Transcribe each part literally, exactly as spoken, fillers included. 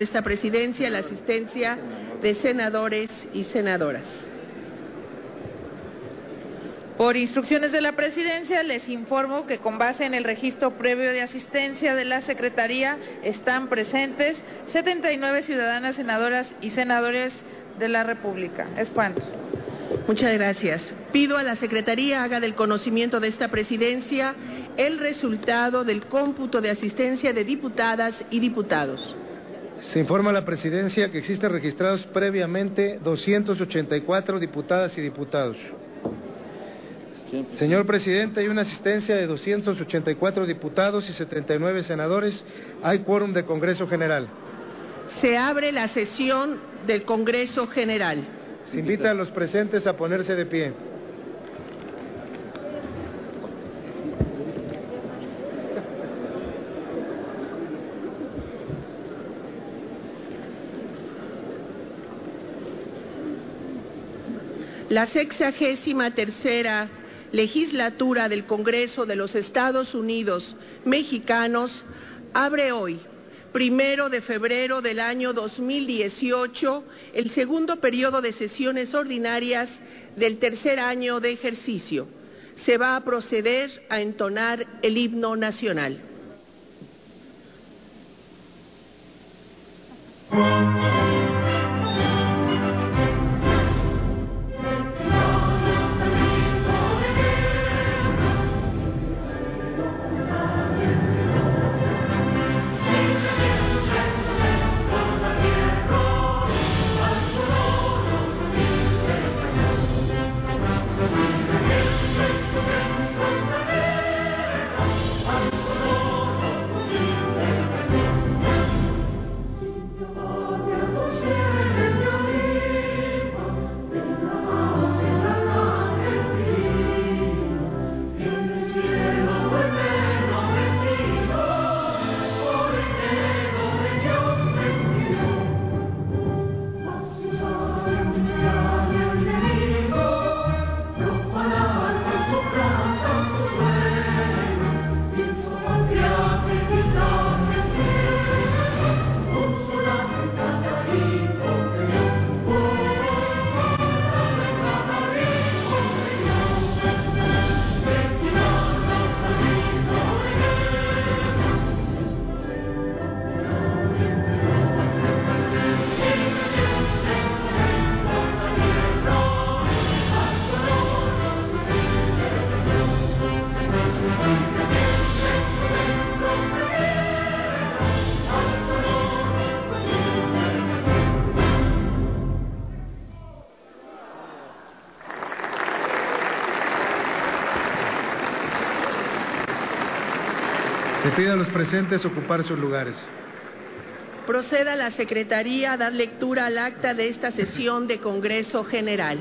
esta presidencia la asistencia de senadores y senadoras. Por instrucciones de la Presidencia, les informo que con base en el registro previo de asistencia de la Secretaría están presentes setenta y nueve ciudadanas, senadoras y senadores de la República. Es cuanto. Muchas gracias. Pido a la Secretaría haga del conocimiento de esta Presidencia el resultado del cómputo de asistencia de diputadas y diputados. Se informa a la Presidencia que existen registrados previamente doscientos ochenta y cuatro diputadas y diputados. Señor Presidente, hay una asistencia de doscientos ochenta y cuatro diputados y setenta y nueve senadores. Hay quórum de Congreso General. Se abre la sesión del Congreso General. Se invita a los presentes a ponerse de pie. La sexagésima tercera legislatura del Congreso de los Estados Unidos Mexicanos abre hoy, primero de febrero del año dos mil dieciocho, el segundo periodo de sesiones ordinarias del tercer año de ejercicio. Se va a proceder a entonar el himno nacional. Se pide a los presentes ocupar sus lugares. Proceda la Secretaría a dar lectura al acta de esta sesión de Congreso General.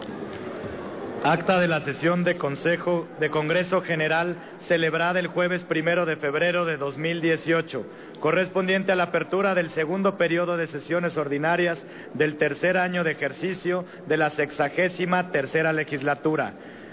Acta de la sesión de Consejo de Congreso General celebrada el jueves primero de febrero de dos mil dieciocho, correspondiente a la apertura del segundo periodo de sesiones ordinarias del tercer año de ejercicio de la sexagésima tercera legislatura.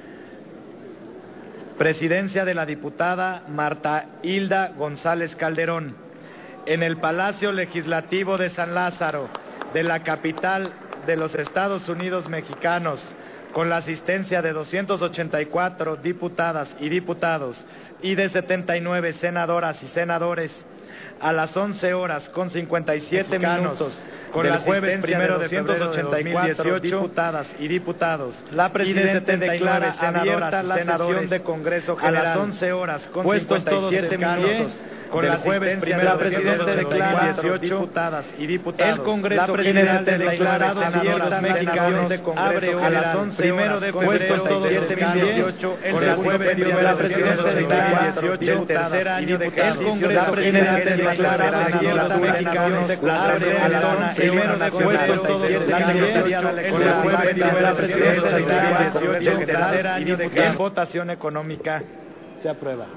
Presidencia de la diputada Marta Hilda González Calderón. En el Palacio Legislativo de San Lázaro, de la capital de los Estados Unidos Mexicanos, con la asistencia de doscientos ochenta y cuatro diputadas y diputados y de setenta y nueve senadoras y senadores, a las once horas con cincuenta y siete minutos, con la jueves primero de febrero de dos mil dieciocho, diputadas y diputados, la Presidenta declara abierta la sesión de Congreso General a las once horas con cincuenta y siete minutos. Con la jueves primero de febrero de dos mil dieciocho, diputadas y diputados, el Congreso General de declarados abiertas mexicanos abre a las once horas de febrero de dos mil dieciocho, con la jueves primero de febrero de dos mil dieciocho, el tercer año de ejercicio, el Congreso General de declarados abiertas mexicanos abre a las once horas de febrero de dos mil dieciocho, con la jueves primero de febrero de dos mil dieciocho, el tercer año de ejercicio. En votación económica se aprueba.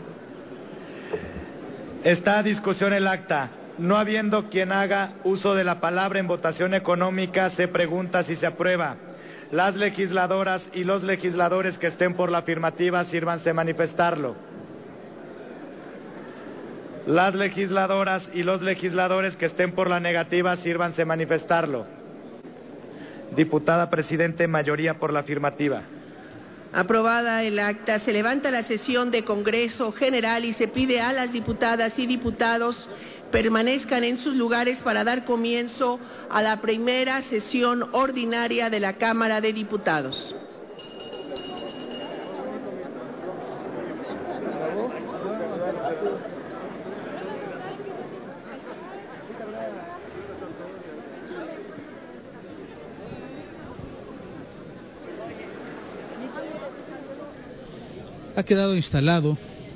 Está a discusión el acta. No habiendo quien haga uso de la palabra en votación económica, se pregunta si se aprueba. Las legisladoras y los legisladores que estén por la afirmativa, sírvanse manifestarlo. Las legisladoras y los legisladores que estén por la negativa, sírvanse manifestarlo. Diputada Presidente, mayoría por la afirmativa. Aprobada el acta, se levanta la sesión de Congreso General y se pide a las diputadas y diputados permanezcan en sus lugares para dar comienzo a la primera sesión ordinaria de la Cámara de Diputados. Ha quedado instalado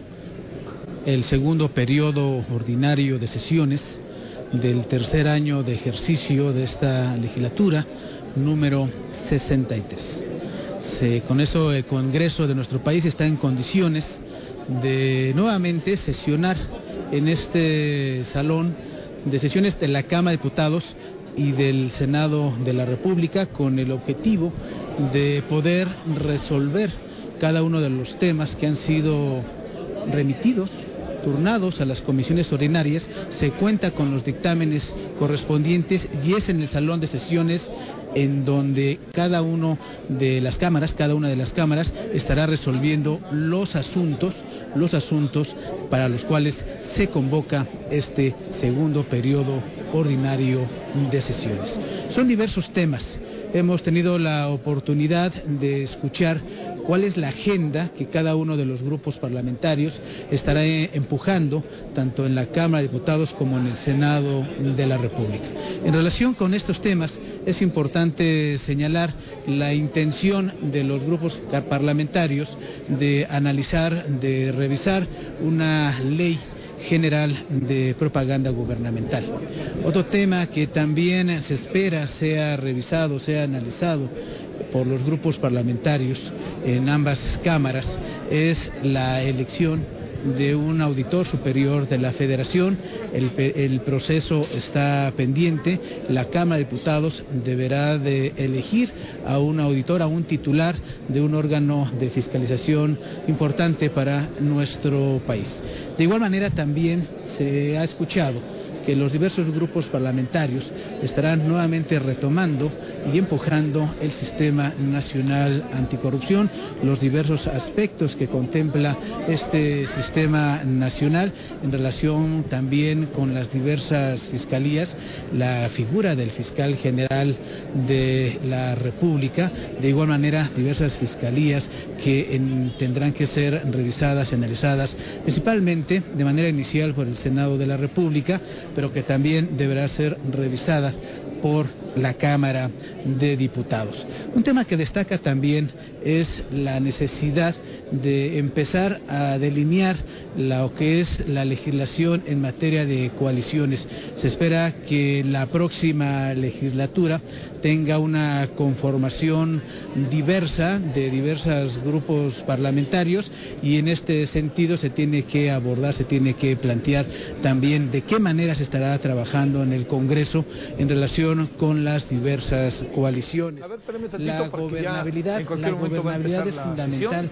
el segundo periodo ordinario de sesiones del tercer año de ejercicio de esta legislatura número sesenta y tres. Se, con eso el Congreso de nuestro país está en condiciones de nuevamente sesionar en este salón de sesiones de la Cámara de Diputados y del Senado de la República, con el objetivo de poder resolver cada uno de los temas que han sido remitidos, turnados a las comisiones ordinarias. Se cuenta con los dictámenes correspondientes y es en el salón de sesiones en donde cada uno de las cámaras, cada una de las cámaras estará resolviendo los asuntos, los asuntos para los cuales se convoca este segundo periodo ordinario de sesiones. Son diversos temas. Hemos tenido la oportunidad de escuchar cuál es la agenda que cada uno de los grupos parlamentarios estará empujando, tanto en la Cámara de Diputados como en el Senado de la República. En relación con estos temas, es importante señalar la intención de los grupos parlamentarios de analizar, de revisar una ley general de propaganda gubernamental. Otro tema que también se espera sea revisado, sea analizado por los grupos parlamentarios en ambas cámaras es la elección de un auditor superior de la Federación. El, el proceso está pendiente. La Cámara de Diputados deberá de elegir a un auditor, a un titular de un órgano de fiscalización importante para nuestro país. De igual manera, también se ha escuchado que los diversos grupos parlamentarios estarán nuevamente retomando y empujando el Sistema Nacional Anticorrupción, los diversos aspectos que contempla este Sistema Nacional en relación también con las diversas fiscalías, la figura del fiscal general de la República, de igual manera diversas fiscalías que en, tendrán que ser revisadas y analizadas principalmente de manera inicial por el Senado de la República, pero que también deberá ser revisadas por la Cámara de Diputados. Un tema que destaca también es la necesidad de empezar a delinear lo que es la legislación en materia de coaliciones. Se espera que la próxima legislatura tenga una conformación diversa de diversos grupos parlamentarios y en este sentido se tiene que abordar, se tiene que plantear también de qué manera se estará trabajando en el Congreso en relación con las diversas coaliciones. A ver, la gobernabilidad, la gobernabilidad es fundamental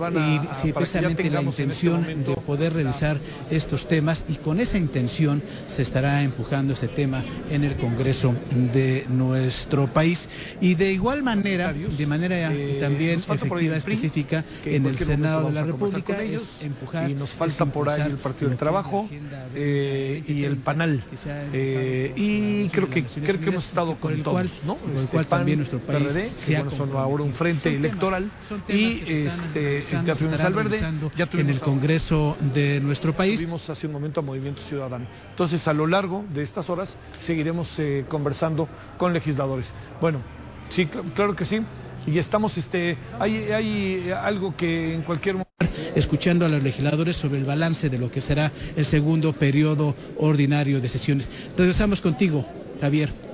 y sí, precisamente la intención este de poder revisar estos temas, y con esa intención se estará empujando este tema en el Congreso de nuestro país, y de igual manera, de manera eh, también efectiva, específica, en el Senado de la República es empujar, y nos falta por ahí el Partido del Trabajo eh, y el PANAL eh, y creo que creo que hemos estado con el todos, ¿no? Con el cual también nuestro país P R D, que bueno, son ahora un frente electoral, y este Internacional Verde ya tuvimos en el Congreso de nuestro país. Tuvimos hace un momento a Movimiento Ciudadano. Entonces, a lo largo de estas horas seguiremos eh, conversando con legisladores. Bueno, sí, claro que sí. Y estamos, este, hay, hay algo que en cualquier momento... escuchando a los legisladores sobre el balance de lo que será el segundo periodo ordinario de sesiones. Regresamos contigo, Javier.